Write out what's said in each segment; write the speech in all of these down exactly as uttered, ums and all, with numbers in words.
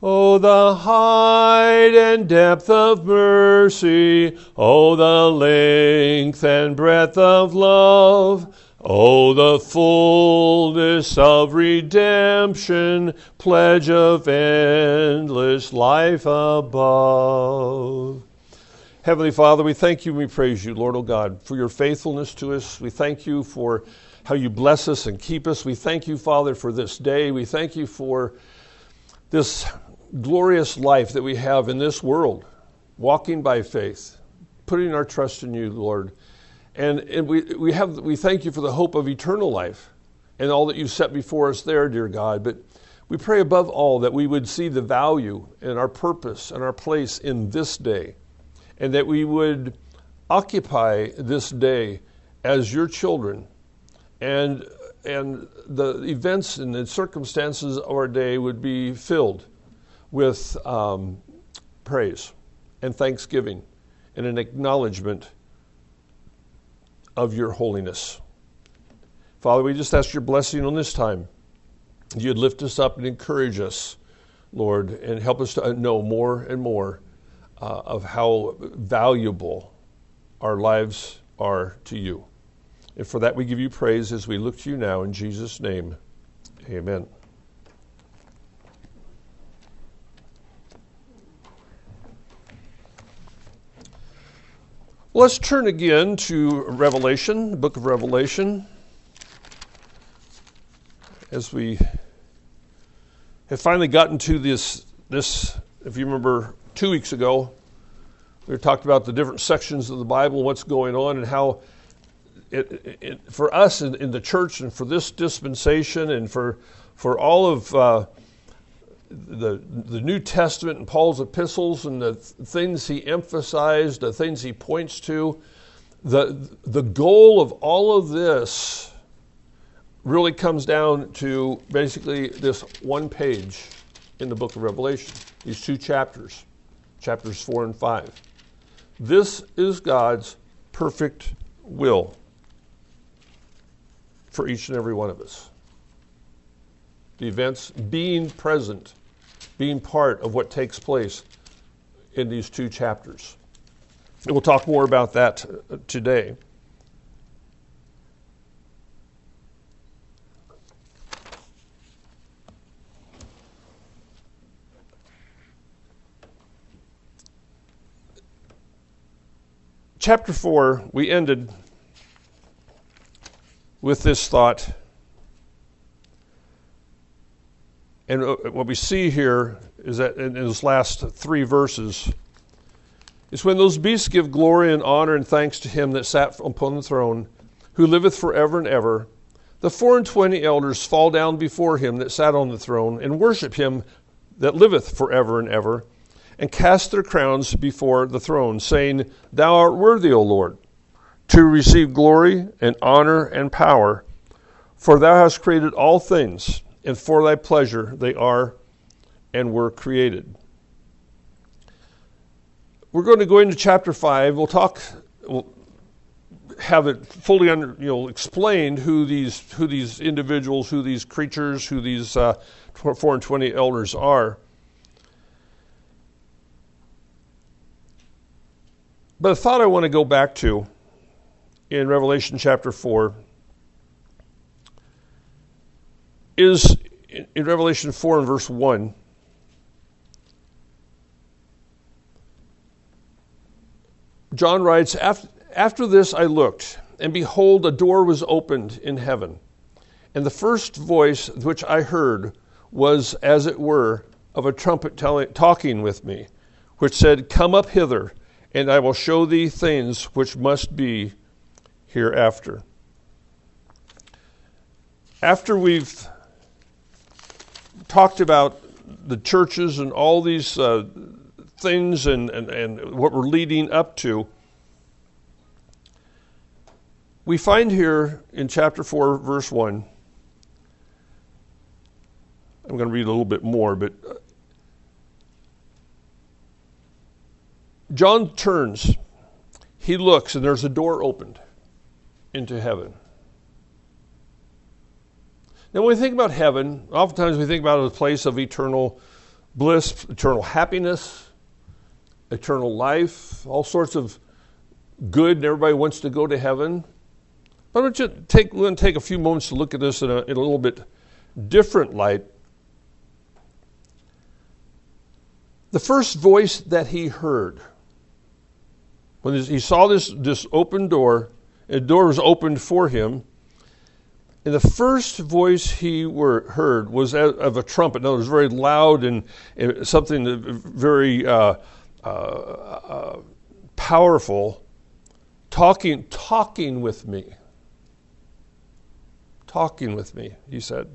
Oh, the height and depth of mercy. Oh, the length and breadth of love. Oh, the fullness of redemption, pledge of endless life above. Heavenly Father, we thank you and we praise you, Lord, oh God, for your faithfulness to us. We thank you for how you bless us and keep us. We thank you, Father, for this day. We thank you for this glorious life that we have in this world, walking by faith, putting our trust in you, Lord. And, and we we have we thank you for the hope of eternal life and all that you set before us there, dear God. But we pray above all that we would see the value and our purpose and our place in this day, and that we would occupy this day as your children, and and the events and the circumstances of our day would be filled with um, praise and thanksgiving and an acknowledgement of your holiness. Father, we just ask your blessing on this time. You'd lift us up and encourage us, Lord, and help us to know more and more uh, of how valuable our lives are to you. And for that we give you praise as we look to you now in Jesus' name. Amen. Let's turn again to Revelation, the book of Revelation, as we have finally gotten to this, this, if you remember two weeks ago, we talked about the different sections of the Bible, what's going on, and how it, it, it, for us in, in the church and for this dispensation and for, for all of uh, the the New Testament and Paul's epistles and the things he emphasized, the things he points to, the the goal of all of this really comes down to basically this one page in the book of Revelation, these two chapters, chapters four and five. This is God's perfect will for each and every one of us. The events being present, being part of what takes place in these two chapters. And we'll talk more about that today. Chapter four, we ended with this thought. And what we see here is that in those last three verses is when those beasts give glory and honor and thanks to him that sat upon the throne, who liveth forever and ever, the four and twenty elders fall down before him that sat on the throne and worship him that liveth forever and ever, and cast their crowns before the throne, saying, Thou art worthy, O Lord, to receive glory and honor and power, for thou hast created all things, and for thy pleasure they are and were created. We're going to go into chapter five. We'll talk, we'll have it fully under, you know, explained who these who these individuals, who these creatures, who these uh, four and twenty elders are. But a thought I want to go back to in Revelation chapter four is in Revelation four and verse one. John writes, after, after this I looked, and behold, a door was opened in heaven. And the first voice which I heard was, as it were, of a trumpet telling, talking with me, which said, Come up hither, and I will show thee things which must be hereafter. After we've talked about the churches and all these uh, things and, and, and what we're leading up to, we find here in chapter four, verse one, I'm going to read a little bit more, but John turns, he looks, and there's a door opened into heaven. Now, when we think about heaven, oftentimes we think about it as a place of eternal bliss, eternal happiness, eternal life, all sorts of good, and everybody wants to go to heaven. Why don't you take, we're going to take a few moments to look at this in a, in a little bit different light. The first voice that he heard, when he saw this, this open door, a door was opened for him, and the first voice he were, heard was of a trumpet. No, it was very loud and, and something very uh, uh, uh, powerful, talking, talking with me. Talking with me, he said.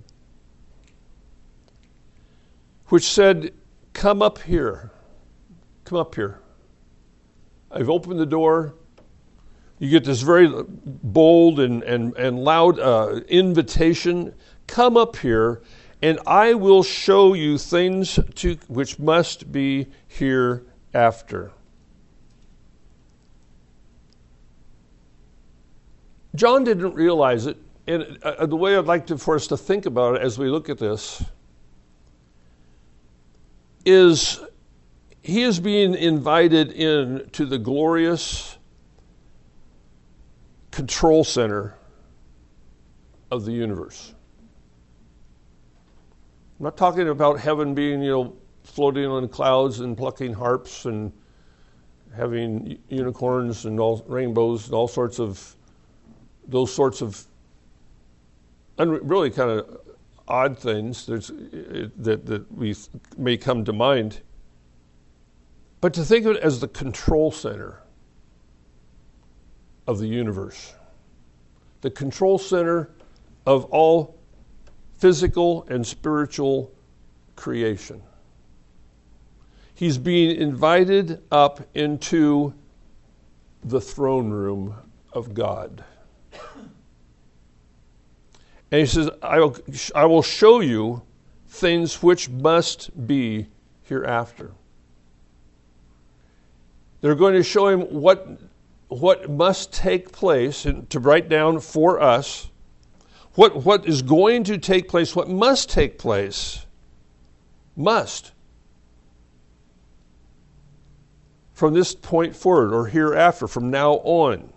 Which said, come up here. Come up here. I've opened the door. You get this very bold and, and, and loud uh, invitation. Come up here, and I will show you things to, which must be hereafter. John didn't realize it, and uh, the way I'd like to, for us to think about it as we look at this is he is being invited in to the glorious control center of the universe. I'm not talking about heaven being, you know, floating on clouds and plucking harps and having unicorns and all rainbows and all sorts of those sorts of really kind of odd things that that we may come to mind. But to think of it as the control center of the universe, the control center of all physical and spiritual creation. He's being invited up into the throne room of God. And he says, I will, I will show you things which must be hereafter. They're going to show him what, what must take place, and to write down for us what, what is going to take place, what must take place, must, from this point forward or hereafter, from now on.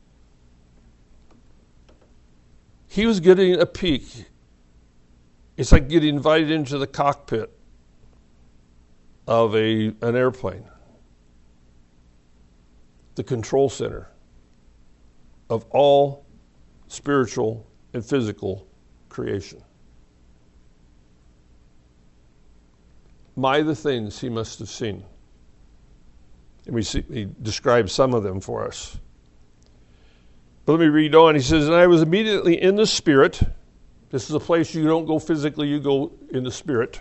He was getting a peek. It's like getting invited into the cockpit of a an airplane. The control center of all spiritual and physical creation. My, the things he must have seen. And we see, he describes some of them for us. But let me read on. He says, and I was immediately in the Spirit. This is a place you don't go physically, you go in the Spirit.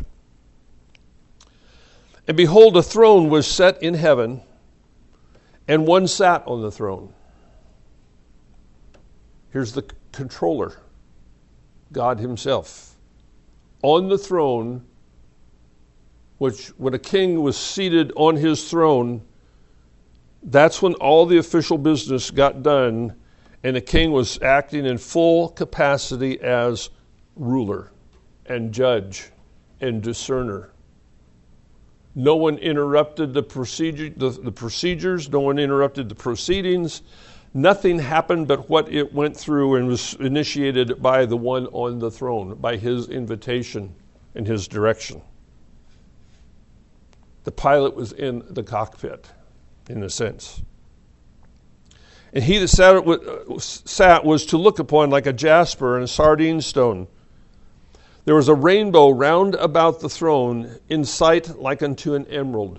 And behold, a throne was set in heaven, and one sat on the throne. Here's the controller, God himself. On the throne, which when a king was seated on his throne, that's when all the official business got done, and the king was acting in full capacity as ruler and judge and discerner. No one interrupted the procedure, the, the procedures. No one interrupted the proceedings. Nothing happened but what it went through and was initiated by the one on the throne, by his invitation and his direction. The pilot was in the cockpit, in a sense. And he that sat, sat was to look upon like a jasper and a sardine stone. There was a rainbow round about the throne, in sight like unto an emerald.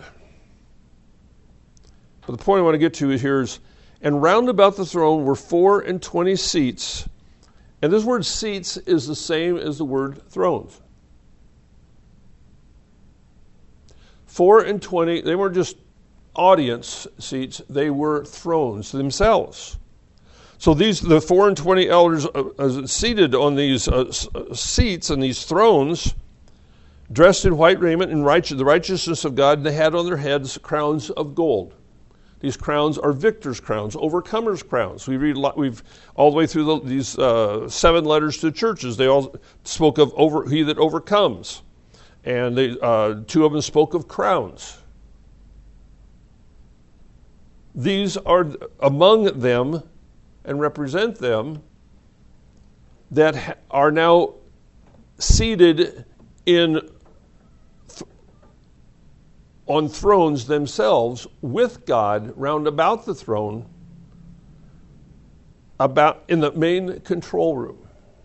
But the point I want to get to here is, and round about the throne were four and twenty seats. And this word seats is the same as the word thrones. Four and twenty, they weren't just audience seats, they were thrones themselves. So these, the four and twenty elders uh, seated on these uh, seats and these thrones, dressed in white raiment and righteous, the righteousness of God, and they had on their heads crowns of gold. These crowns are victors' crowns, overcomers' crowns. We read, we've all the way through the, these uh, seven letters to churches. They all spoke of over he that overcomes, And they, uh, two of them spoke of crowns. These are among them and represent them that ha- are now seated in th- on thrones themselves with God round about the throne, about in the main control room.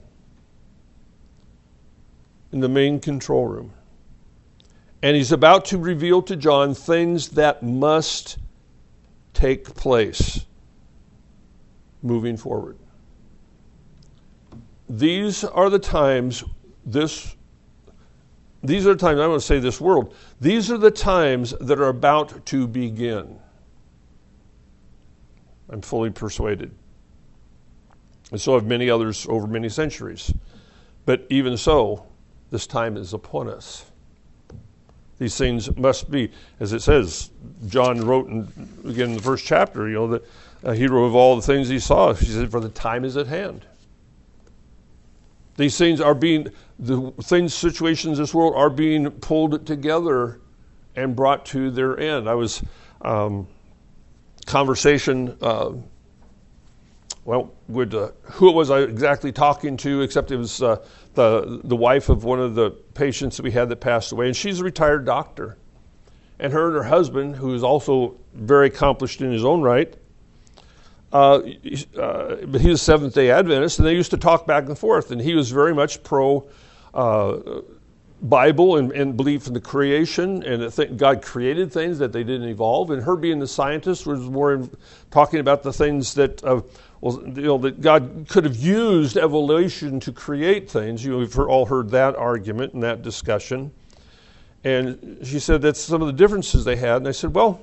In the main control room. And he's about to reveal to John things that must take place moving forward. These are the times this these are the times, I want to say this world, these are the times that are about to begin. I'm fully persuaded. And so have many others over many centuries. But even so, this time is upon us. These things must be, as it says, John wrote in, again in the first chapter, you know, the uh, hero of all the things he saw. He said, for the time is at hand. These things are being, the things, situations in this world are being pulled together and brought to their end. I was, um, conversation, uh, well, with, uh, who it was I exactly talking to, except it was uh, the the wife of one of the patients that we had that passed away, and she's a retired doctor. And her and her husband, who is also very accomplished in his own right, uh, uh, but he was Seventh-day Adventist, and they used to talk back and forth, and he was very much pro uh, Bible and, and belief in the creation, and that God created things, that they didn't evolve, and her being the scientist was more in talking about the things that uh, well, you know, that God could have used evolution to create things. You know, we've all heard that argument and that discussion. And she said that's some of the differences they had. And I said, well,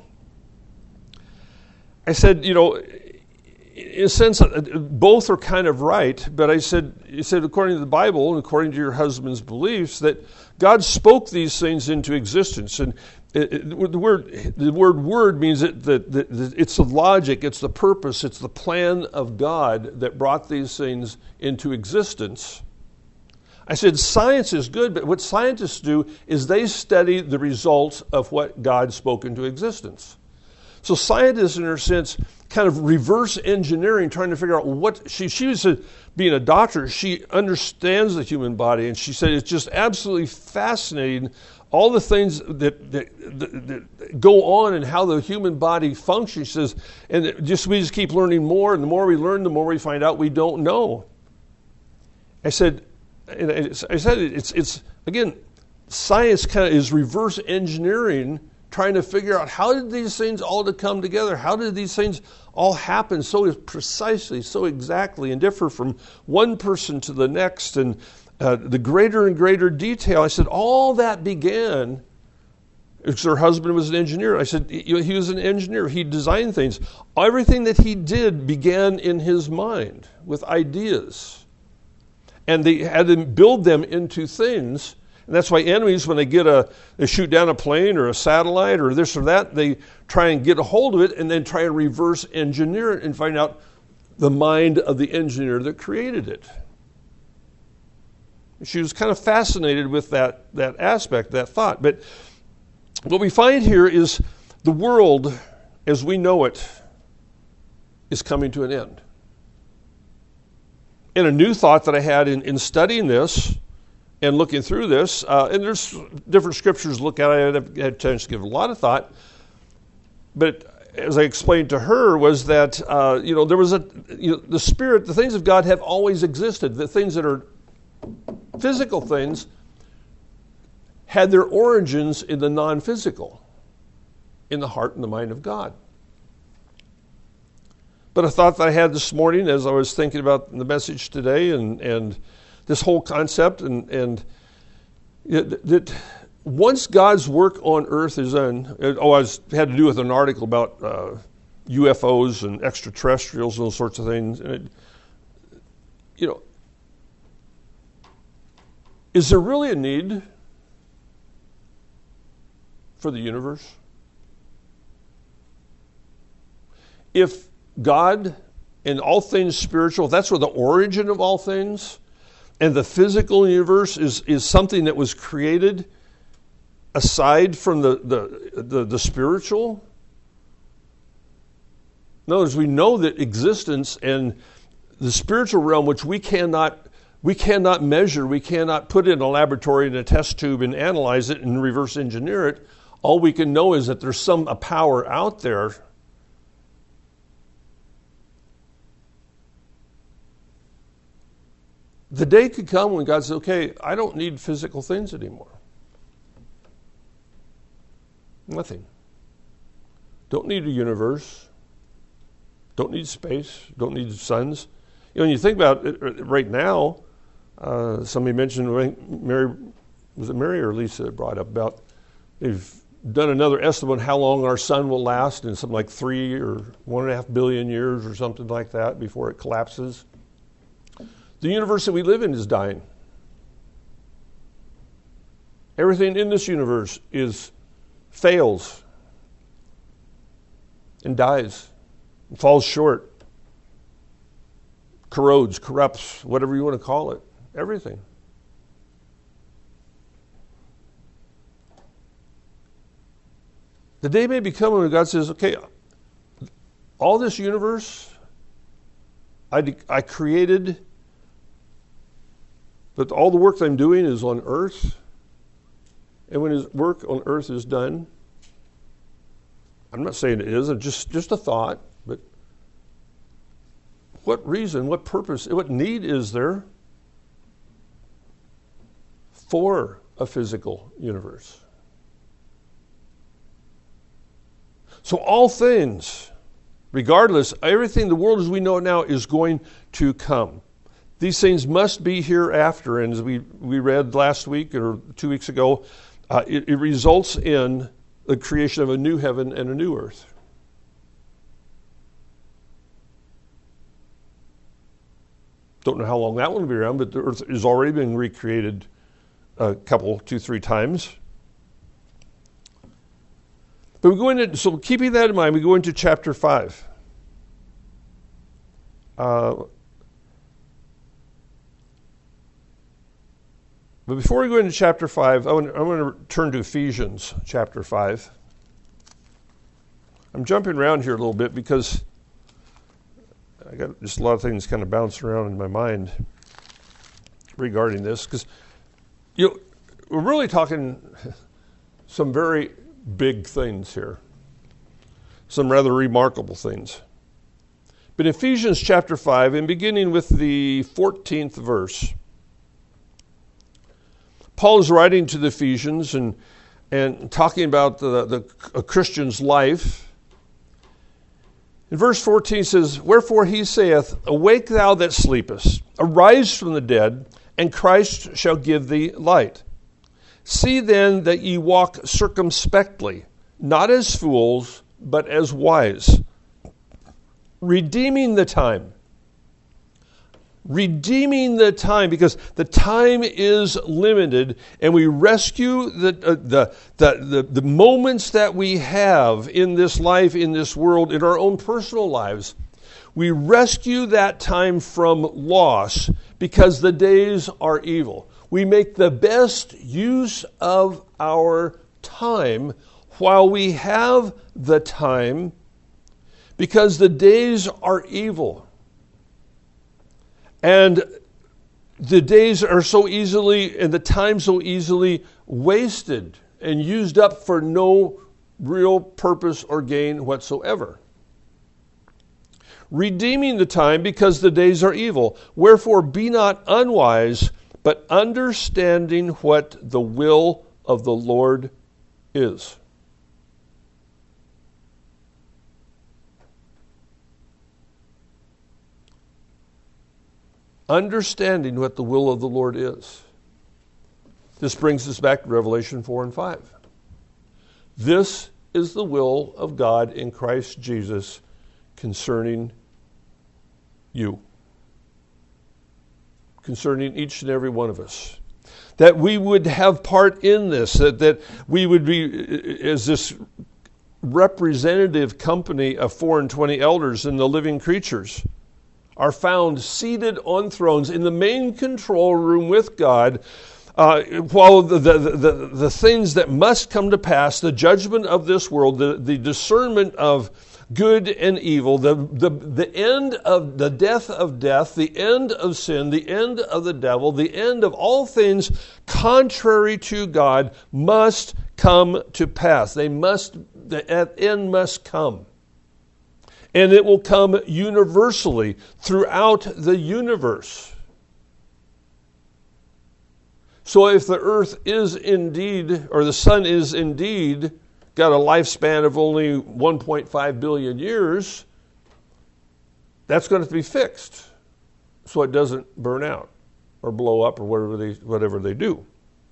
I said, you know, in a sense, both are kind of right. But I said, you said, according to the Bible and according to your husband's beliefs, that God spoke these things into existence. And It, it, the word the word word means that, that, that, that it's the logic, it's the purpose, it's the plan of God that brought these things into existence. I said science is good, but what scientists do is they study the results of what God spoke into existence. So scientists, in a sense, kind of reverse engineering, trying to figure out what she she was a, being a doctor. She understands the human body, and she said it's just absolutely fascinating. All the things that, that, that, that go on and how the human body functions, she says, and it just we just keep learning more, and the more we learn, the more we find out we don't know. I said, and I said it's it's again, science kind of is reverse engineering, trying to figure out how did these things all to come together? How did these things all happen so precisely, so exactly, and differ from one person to the next, and Uh, the greater and greater detail. I said, all that began, because her husband was an engineer. I said, he, he was an engineer. He designed things. Everything that he did began in his mind with ideas. And they had to build them into things. And that's why enemies, when they get a, they shoot down a plane or a satellite or this or that, they try and get a hold of it and then try and reverse engineer it and find out the mind of the engineer that created it. She was kind of fascinated with that, that aspect, that thought. But what we find here is the world, as we know it, is coming to an end. And a new thought that I had in, in studying this and looking through this, uh, and there's different scriptures to look at. I had a chance to give a lot of thought. But as I explained to her, was that, uh, you know, there was a, you know, the Spirit, the things of God have always existed. The things that are physical things had their origins in the non-physical, in the heart and the mind of God. But a thought that I had this morning as I was thinking about the message today and, and this whole concept, and, and it, that once God's work on earth is done, it, oh, I was, had to do with an article about uh, U F Os and extraterrestrials and those sorts of things. And it, you know, is there really a need for the universe? If God and all things spiritual, that's where the origin of all things, and the physical universe is, is something that was created aside from the, the, the, the spiritual? In other words, we know that existence and the spiritual realm, which we cannot we cannot measure, we cannot put in a laboratory in a test tube and analyze it and reverse engineer it. All we can know is that there's some a power out there. The day could come when God says, okay, I don't need physical things anymore. Nothing. Don't need a universe. Don't need space. Don't need suns. You know, when you think about it right now, uh, somebody mentioned, Mary, was it Mary or Lisa brought up about they've done another estimate on how long our sun will last in something like three or one and a half billion years or something like that before it collapses. The universe that we live in is dying. Everything in this universe is fails and dies and falls short, corrodes, corrupts, whatever you want to call it, everything. The day may be coming when God says, okay, all this universe I, de- I created, but all the work that I'm doing is on earth. And when his work on earth is done, I'm not saying it is, it's just, just a thought, but what reason, what purpose, what need is there for a physical universe? So all things, regardless, everything in the world as we know it now is going to come. These things must be hereafter, and as we, we read last week or two weeks ago, uh, it, it results in the creation of a new heaven and a new earth. Don't know how long that one will be around, but the earth is already being recreated a couple, two, three times. But we go into, so keeping that in mind, we go into chapter five. Uh, but before we go into chapter five, I want, I want to turn to Ephesians chapter five. I'm jumping around here a little bit because I got just a lot of things kind of bouncing around in my mind regarding this. Because you know, we're really talking some very big things here, some rather remarkable things. But Ephesians chapter five, and beginning with the fourteenth verse, Paul is writing to the Ephesians and, and talking about the, the a Christian's life. In verse fourteen says, "Wherefore he saith, Awake thou that sleepest, arise from the dead, and Christ shall give thee light. See then that ye walk circumspectly, not as fools, but as wise, redeeming the time." Redeeming the time, because the time is limited, and we rescue the, uh, the, the, the, the moments that we have in this life, in this world, in our own personal lives. We rescue that time from loss because the days are evil. We make the best use of our time while we have the time because the days are evil. And the days are so easily, and the time so easily wasted and used up for no real purpose or gain whatsoever. Redeeming the time because the days are evil. Wherefore be not unwise, but understanding what the will of the Lord is. Understanding what the will of the Lord is. This brings us back to Revelation four and five. This is the will of God in Christ Jesus concerning you. Concerning each and every one of us. That we would have part in this, that, that we would be, as this representative company of four and twenty elders and the living creatures, are found seated on thrones in the main control room with God, Uh, while the, the, the, the things that must come to pass, the judgment of this world, the, the discernment of good and evil, the, the, the end of the death of death, the end of sin, the end of the devil, the end of all things contrary to God must come to pass. They must, the end must come. And it will come universally throughout the universe. So if the earth is indeed, or the sun is indeed, got a lifespan of only one point five billion years, that's going to have to be fixed so it doesn't burn out or blow up or whatever they, whatever they do.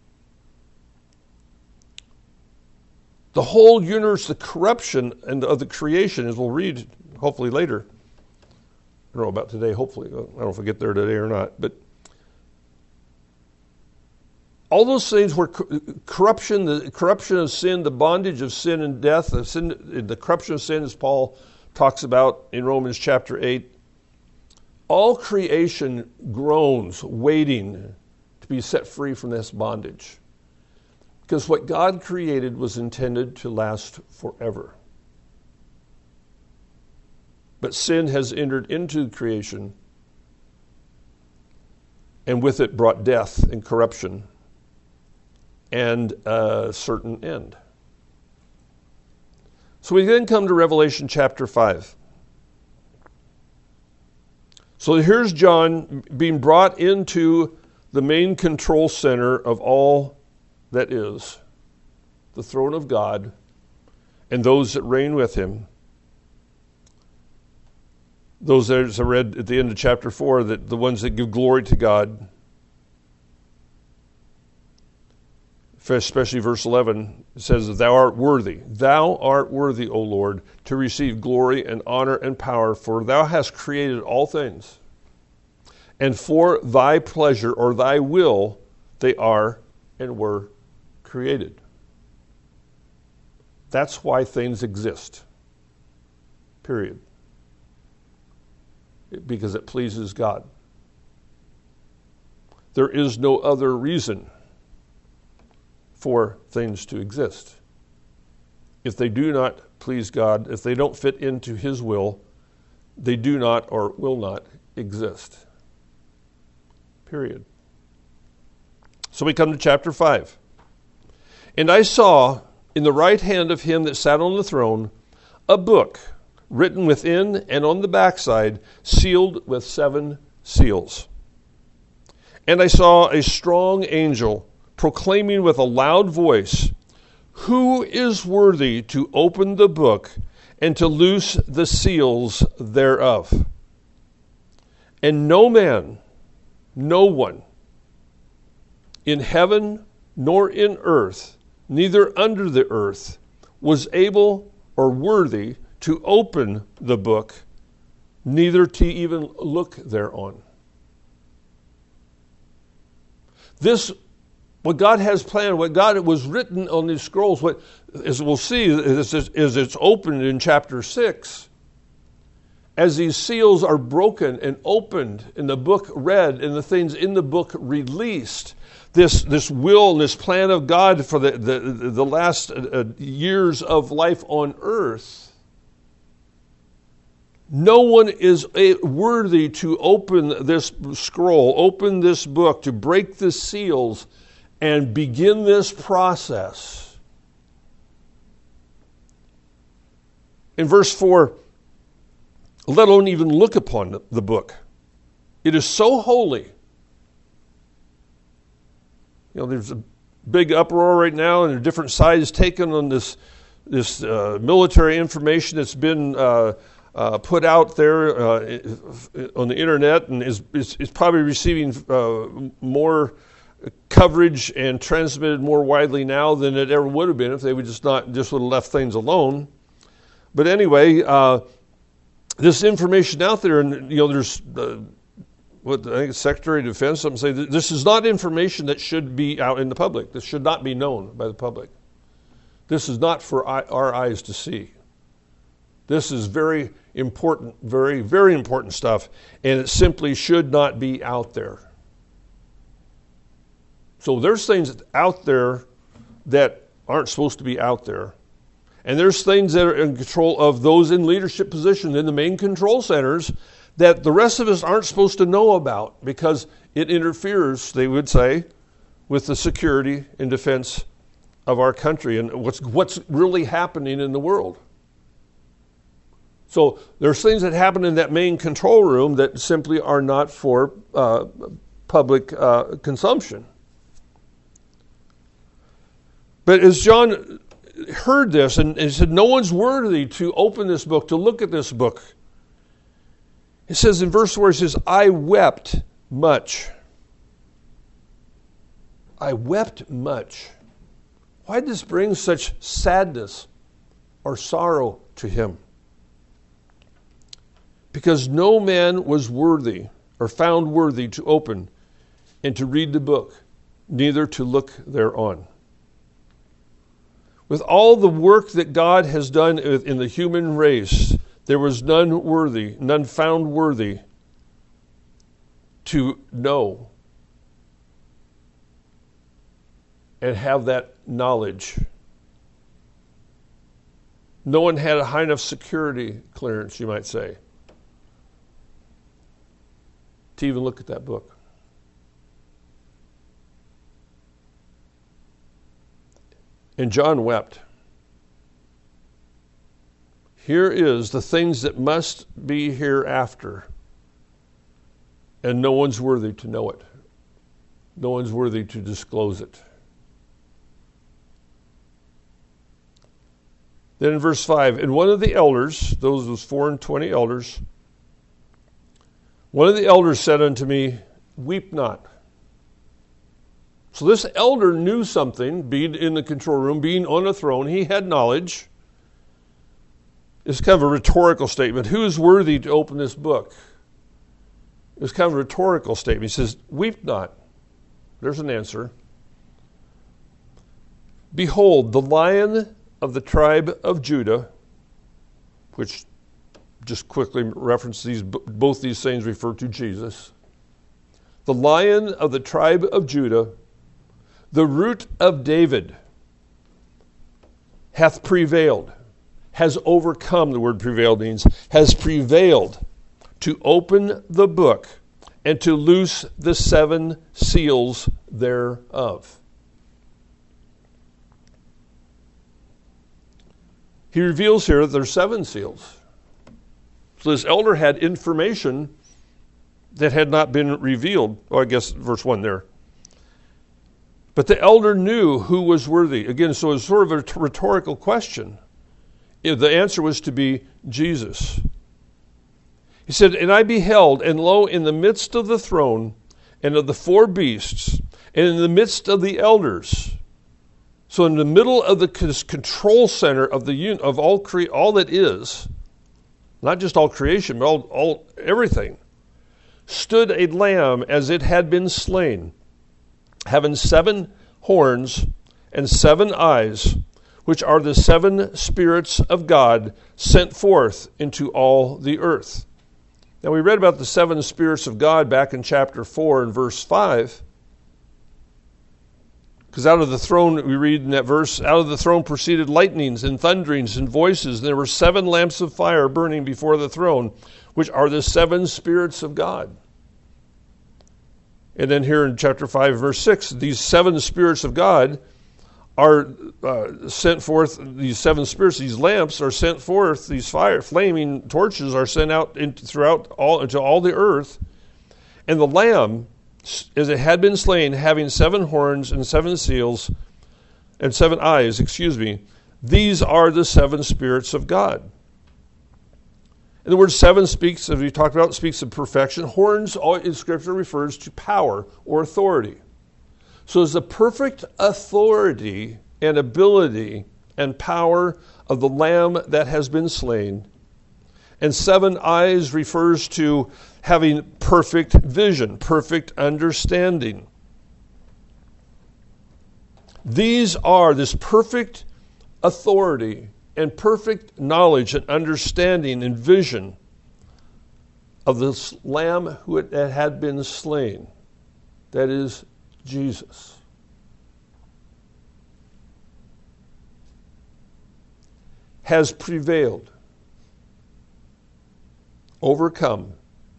The whole universe, the corruption and of the creation, as we'll read hopefully later. I don't know about today, hopefully. I don't know if we get there today or not, but all those things were corruption, the corruption of sin, the bondage of sin and death, the, sin, the corruption of sin, as Paul talks about in Romans chapter eight. All creation groans, waiting to be set free from this bondage. Because what God created was intended to last forever. But sin has entered into creation, and with it brought death and corruption and a certain end. So we then come to Revelation chapter five. So here's John being brought into the main control center of all that is, the throne of God and those that reign with him. Those that, as I read at the end of chapter four, that the ones that give glory to God. Especially verse eleven, it says that thou art worthy. Thou art worthy, O Lord, to receive glory and honor and power, for thou hast created all things. And for thy pleasure or thy will they are and were created. That's why things exist. Period. Because it pleases God. There is no other reason for things to exist. If they do not please God, if they don't fit into his will, they do not or will not exist. Period. So we come to chapter five. And I saw in the right hand of him that sat on the throne a book written within and on the backside, sealed with seven seals. And I saw a strong angel proclaiming with a loud voice, who is worthy to open the book and to loose the seals thereof? And no man, no one, in heaven nor in earth, neither under the earth, was able or worthy to open the book, neither to even look thereon. This What God has planned, what God was written on these scrolls, what, as we'll see, is, is it's opened in chapter six. As these seals are broken and opened, and the book read, and the things in the book released, this, this will and this plan of God for the, the, the last uh, years of life on earth, no one is worthy to open this scroll, open this book, to break the seals, and begin this process. In verse four, let alone even look upon the book. It is so holy. You know, there's a big uproar right now, and there are different sides taken on this this uh, military information that's been uh, uh, put out there uh, on the internet, and is is, is probably receiving uh, more coverage and transmitted more widely now than it ever would have been if they would just not just would have left things alone. But anyway, uh, this information out there, and you know, there's uh, what I think it's Secretary of Defense. Something say that this is not information that should be out in the public. This should not be known by the public. This is not for our eyes to see. This is very important, very very important stuff, and it simply should not be out there. So there's things out there that aren't supposed to be out there. And there's things that are in control of those in leadership positions in the main control centers that the rest of us aren't supposed to know about because it interferes, they would say, with the security and defense of our country and what's what's really happening in the world. So there's things that happen in that main control room that simply are not for uh, public uh, consumption. But as John heard this and, and said, no one's worthy to open this book, to look at this book. It says in verse four, it says, I wept much. I wept much. Why did this bring such sadness or sorrow to him? Because no man was worthy or found worthy to open and to read the book, neither to look thereon. With all the work that God has done in the human race, there was none worthy, none found worthy to know and have that knowledge. No one had a high enough security clearance, you might say, to even look at that book. And John wept. Here is the things that must be hereafter, and no one's worthy to know it. No one's worthy to disclose it. Then in verse five, and one of the elders, those was four and twenty elders, one of the elders said unto me, weep not. So this elder knew something, being in the control room, being on a throne. He had knowledge. It's kind of a rhetorical statement. Who is worthy to open this book? It's kind of a rhetorical statement. He says, weep not. There's an answer. Behold, the Lion of the tribe of Judah, which just quickly reference these, both these things refer to Jesus. The Lion of the tribe of Judah, the root of David, hath prevailed, has overcome, the word prevailed means, has prevailed to open the book and to loose the seven seals thereof. He reveals here that there's seven seals. So this elder had information that had not been revealed. Oh, I guess verse one there. But the elder knew who was worthy. Again, so it's sort of a rhetorical question. The answer was to be Jesus. He said, and I beheld, and lo, in the midst of the throne, and of the four beasts, and in the midst of the elders, so in the middle of the control center of the of all cre- all that is, not just all creation, but all, all everything, stood a lamb as it had been slain, having seven horns and seven eyes, which are the seven spirits of God sent forth into all the earth. Now we read about the seven spirits of God back in chapter four and verse five. Because out of the throne, we read in that verse, out of the throne proceeded lightnings and thunderings and voices, and there were seven lamps of fire burning before the throne, which are the seven spirits of God. And then here in chapter five, verse six, these seven spirits of God are uh, sent forth, these seven spirits, these lamps are sent forth, these fire, flaming torches are sent out into, throughout all, into all the earth. And the Lamb, as it had been slain, having seven horns and seven seals, and seven eyes, excuse me, these are the seven spirits of God. And the word seven speaks, as we talked about, speaks of perfection. Horns in Scripture refers to power or authority. So it's the perfect authority and ability and power of the Lamb that has been slain. And seven eyes refers to having perfect vision, perfect understanding. These are this perfect authority and perfect knowledge and understanding and vision of this Lamb who had been slain. That is Jesus. has prevailed, overcome,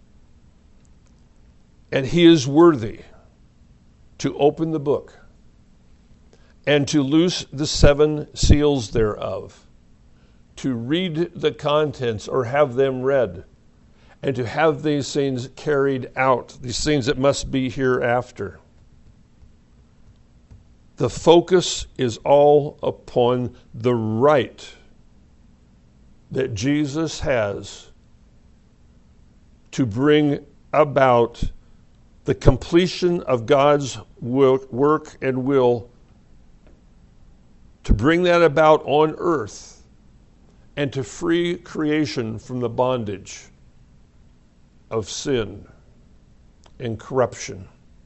and he is worthy to open the book and to loose the seven seals thereof, to read the contents or have them read, and to have these things carried out, these things that must be hereafter. The focus is all upon the right that Jesus has to bring about the completion of God's work and will, to bring that about on earth and to free creation from the bondage of sin and corruption.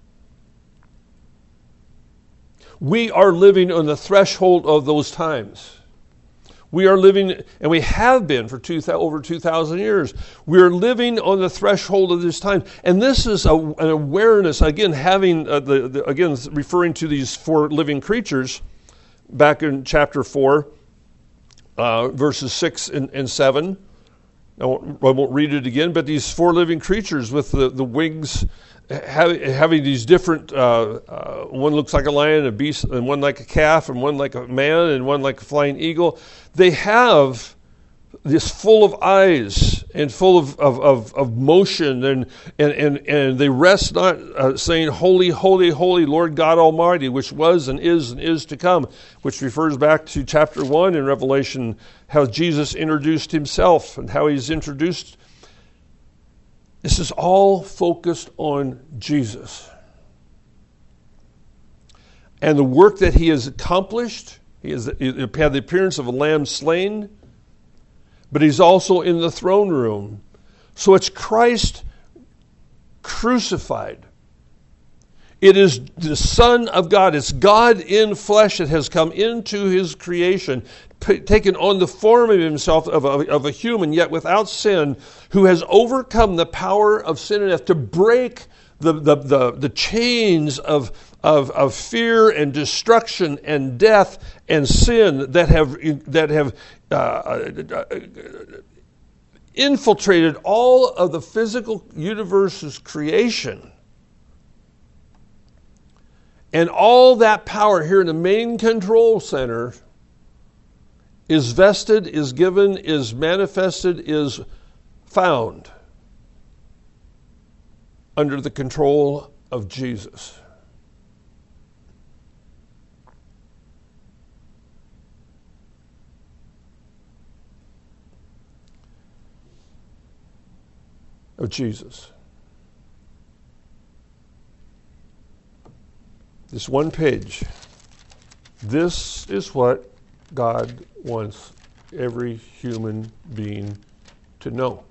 We are living on the threshold of those times. We are living, and we have been for two, over two thousand years. We are living on the threshold of this time. And this is a, an awareness, again, having, uh, the, the, again, referring to these four living creatures, back in chapter four, uh, verses six and, and seven. I won't, I won't read it again, but these four living creatures with the, the wings, have, having these different, uh, uh, one looks like a lion, a beast, and one like a calf, and one like a man, and one like a flying eagle. They have this full of eyes and full of, of, of, of motion, and, and, and, and they rest not, uh, saying, Holy, holy, holy, Lord God Almighty, which was and is and is to come, which refers back to chapter one in Revelation, how Jesus introduced himself and how he's introduced. This is all focused on Jesus and the work that he has accomplished. He has had the appearance of a lamb slain, but he's also in the throne room. So it's Christ crucified. It is the Son of God. It's God in flesh that has come into his creation, p- taken on the form of himself of a, of a human, yet without sin, who has overcome the power of sin and death to break the, the, the, the chains of, of, of fear and destruction and death and sin that have, that have uh, infiltrated all of the physical universe's creation. And all that power here in the main control center is vested, is given, is manifested, is found under the control of Jesus. Of Jesus. This one page. This is what God wants every human being to know.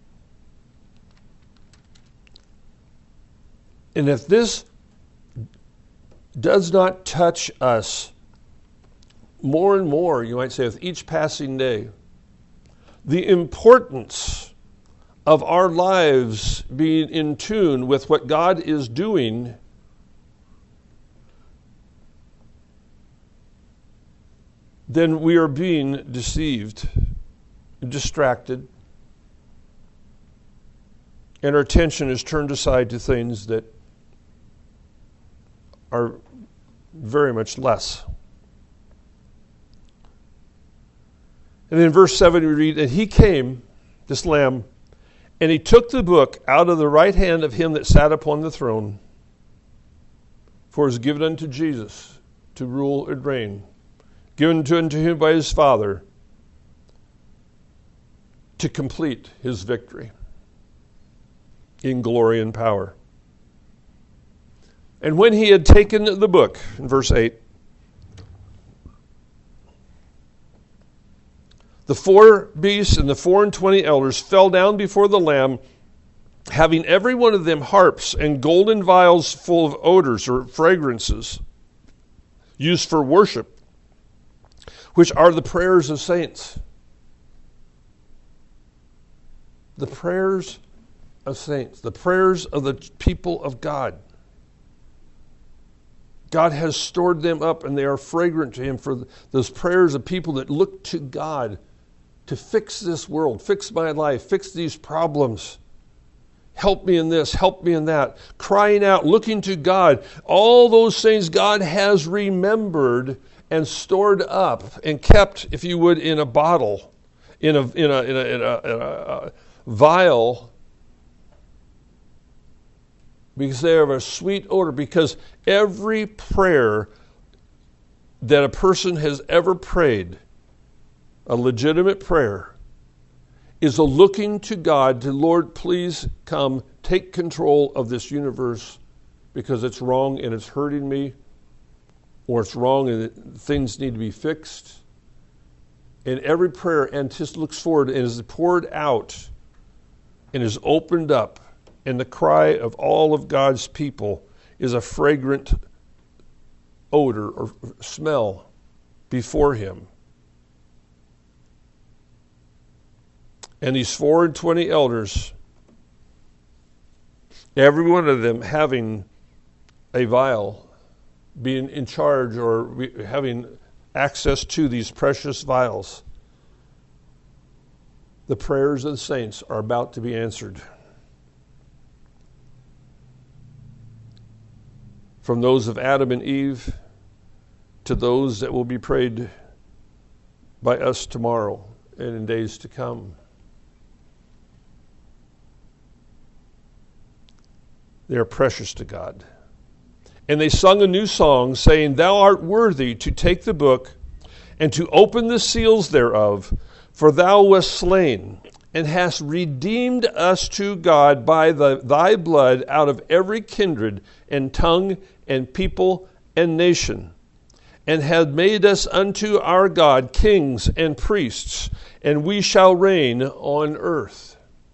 And if this does not touch us more and more, you might say, with each passing day, the importance of our lives being in tune with what God is doing, then we are being deceived, distracted, and our attention is turned aside to things that are very much less. And in verse seven we read, and he came, this lamb, and he took the book out of the right hand of him that sat upon the throne, for it was given unto Jesus to rule and reign, given unto him by his Father to complete his victory in glory and power. And when he had taken the book, in verse eight, the four beasts and the four and twenty elders fell down before the Lamb, having every one of them harps and golden vials full of odors or fragrances used for worship, which are the prayers of saints. The prayers of saints, the prayers of the people of God. God has stored them up and they are fragrant to him for those prayers of people that look to God to fix this world, fix my life, fix these problems. Help me in this, help me in that. Crying out, looking to God. All those things God has remembered and stored up and kept, if you would, in a bottle, in a in a in a, in a, in a vial, because they have a sweet odor. Because every prayer that a person has ever prayed, a legitimate prayer, is a looking to God to, Lord, please come take control of this universe because it's wrong and it's hurting me, or it's wrong and things need to be fixed. And every prayer and just looks forward and is poured out and is opened up. And the cry of all of God's people is a fragrant odor or smell before him. And these four and twenty elders, every one of them having a vial, being in charge or having access to these precious vials, the prayers of the saints are about to be answered. From those of Adam and Eve to those that will be prayed by us tomorrow and in days to come. They are precious to God. And they sung a new song, saying, Thou art worthy to take the book and to open the seals thereof, for thou wast slain, and hast redeemed us to God by the, thy blood out of every kindred and tongue and people and nation, and had made us unto our God kings and priests, and we shall reign on earth.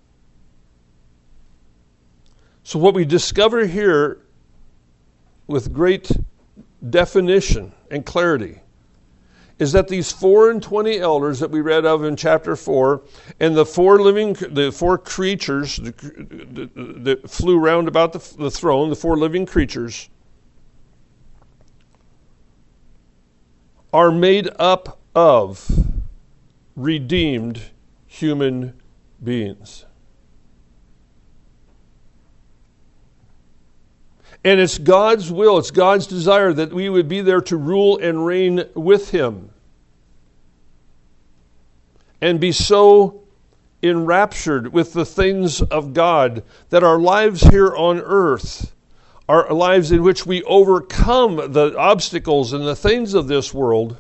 So what we discover here with great definition and clarity is that these four and twenty elders that we read of in chapter four, and the four living, the four creatures that flew round about the, the throne, the four living creatures, are made up of redeemed human beings. And it's God's will, it's God's desire that we would be there to rule and reign with him. And be so enraptured with the things of God that our lives here on earth are lives in which we overcome the obstacles and the things of this world.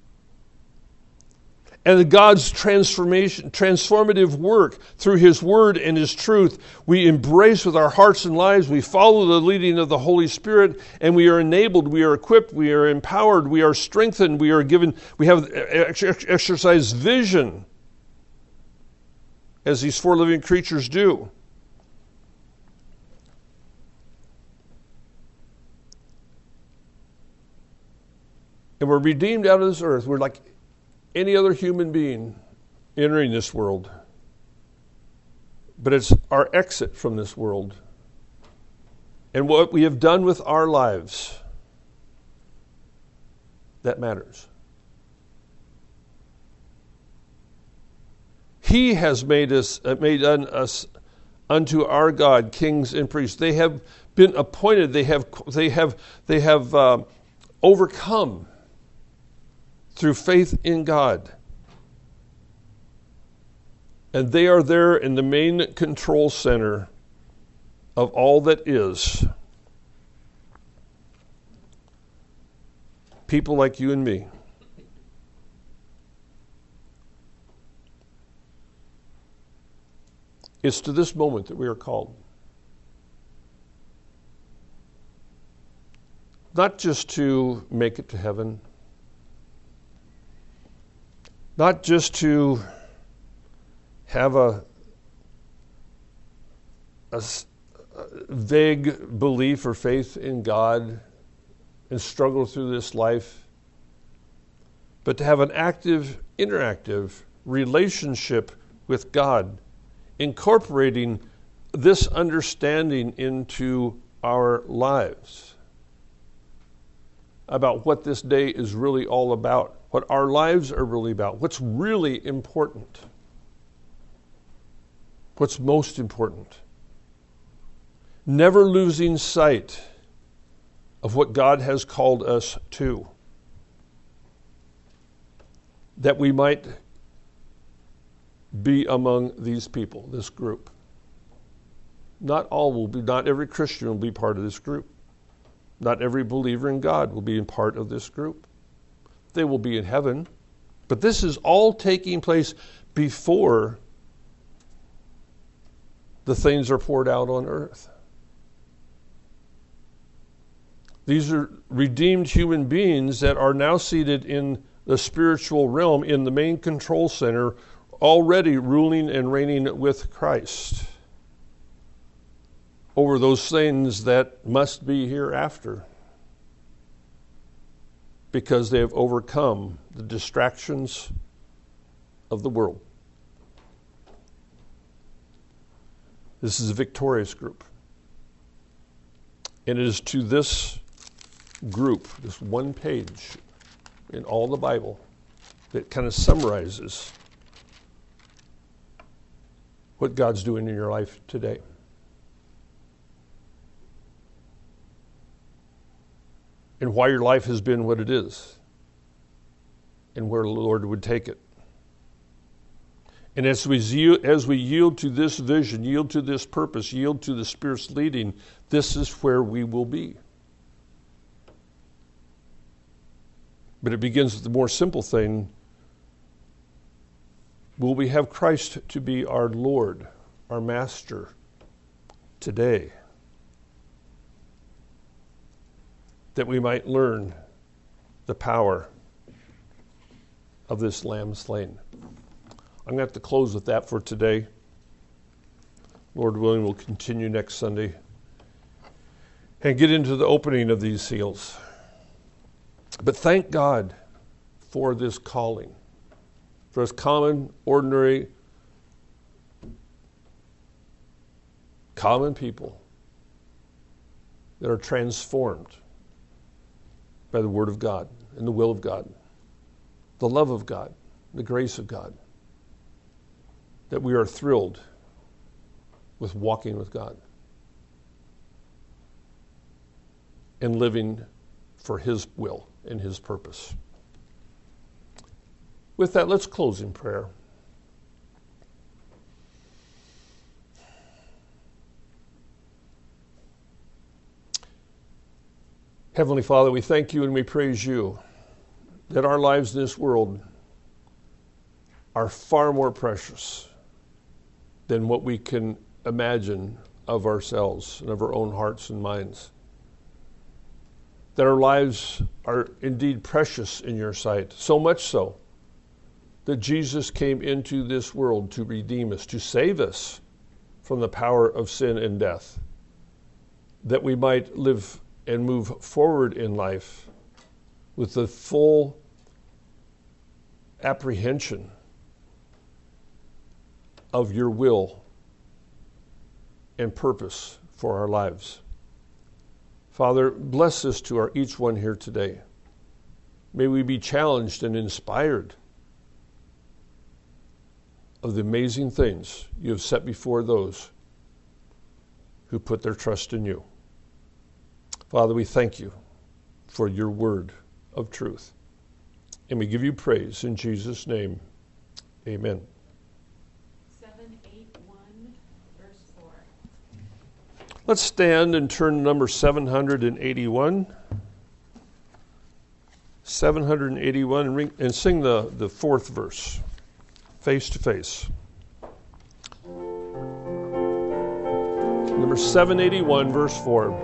And God's transformation, transformative work through his word and his truth, we embrace with our hearts and lives. We follow the leading of the Holy Spirit, and we are enabled, we are equipped, we are empowered, we are strengthened, we are given, we have exercised vision, as these four living creatures do. And we're redeemed out of this earth. We're like any other human being entering this world. But it's our exit from this world and what we have done with our lives that matters. He has made us made us unto our God kings and priests. They have been appointed. They have they have they have uh, overcome through faith in God. And they are there in the main control center of all that is. People like you and me. It's to this moment that we are called. Not just to make it to heaven, not just to have a, a, a vague belief or faith in God and struggle through this life, but to have an active, interactive relationship with God, incorporating this understanding into our lives. about what this day is really all about, what our lives are really about, what's really important, what's most important. Never losing sight of what God has called us to, that we might be among these people, this group. Not all will be, not every Christian will be part of this group. Not every believer in God will be a part of this group. They will be in heaven. But this is all taking place before the things are poured out on earth. These are redeemed human beings that are now seated in the spiritual realm, in the main control center, already ruling and reigning with Christ over those things that must be hereafter, because they have overcome the distractions of the world. This is a victorious group. And it is to this group, this one page in all the Bible, that kind of summarizes what God's doing in your life today. And why your life has been what it is, and where the Lord would take it. And as we yield, as we yield to this vision, yield to this purpose, yield to the Spirit's leading, this is where we will be. But it begins with the more simple thing. Will we have Christ to be our Lord, our Master, today? That we might learn the power of this Lamb slain. I'm going to have to close with that for today. Lord willing, we'll continue next Sunday and get into the opening of these seals. But thank God for this calling, for us common, ordinary, common people that are transformed by the Word of God and the will of God, the love of God, the grace of God, that we are thrilled with walking with God and living for His will and His purpose. With that, let's close in prayer. Heavenly Father, we thank you and we praise you that our lives in this world are far more precious than what we can imagine of ourselves and of our own hearts and minds. That our lives are indeed precious in your sight, so much so that Jesus came into this world to redeem us, to save us from the power of sin and death, that we might live and move forward in life with the full apprehension of your will and purpose for our lives. Father, bless this to our each one here today. May we be challenged and inspired of the amazing things you have set before those who put their trust in you. Father, we thank you for your word of truth. And we give you praise in Jesus' name. Amen. seven eighty-one, verse four. Let's stand and turn to number seven eighty-one. seven eighty-one and, ring, and sing the, the fourth verse, Face to Face. Number seven eighty-one, verse four.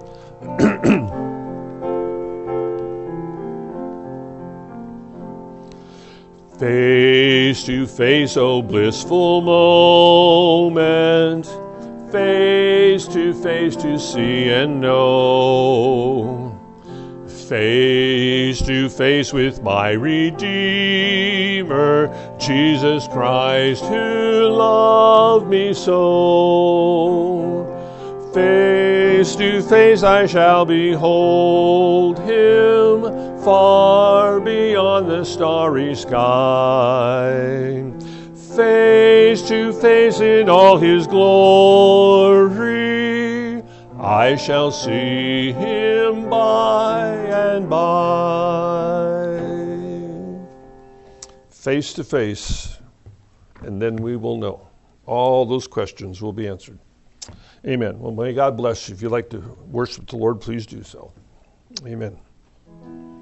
Face to face, oh blissful moment, face to face to see and know, face to face with my Redeemer, Jesus Christ, who loved me so. Face to face I shall behold him, far beyond the starry sky. Face to face in all his glory, I shall see him by and by. Face to face, and then we will know. All those questions will be answered. Amen. Well, may God bless you. If you'd like to worship the Lord, please do so. Amen.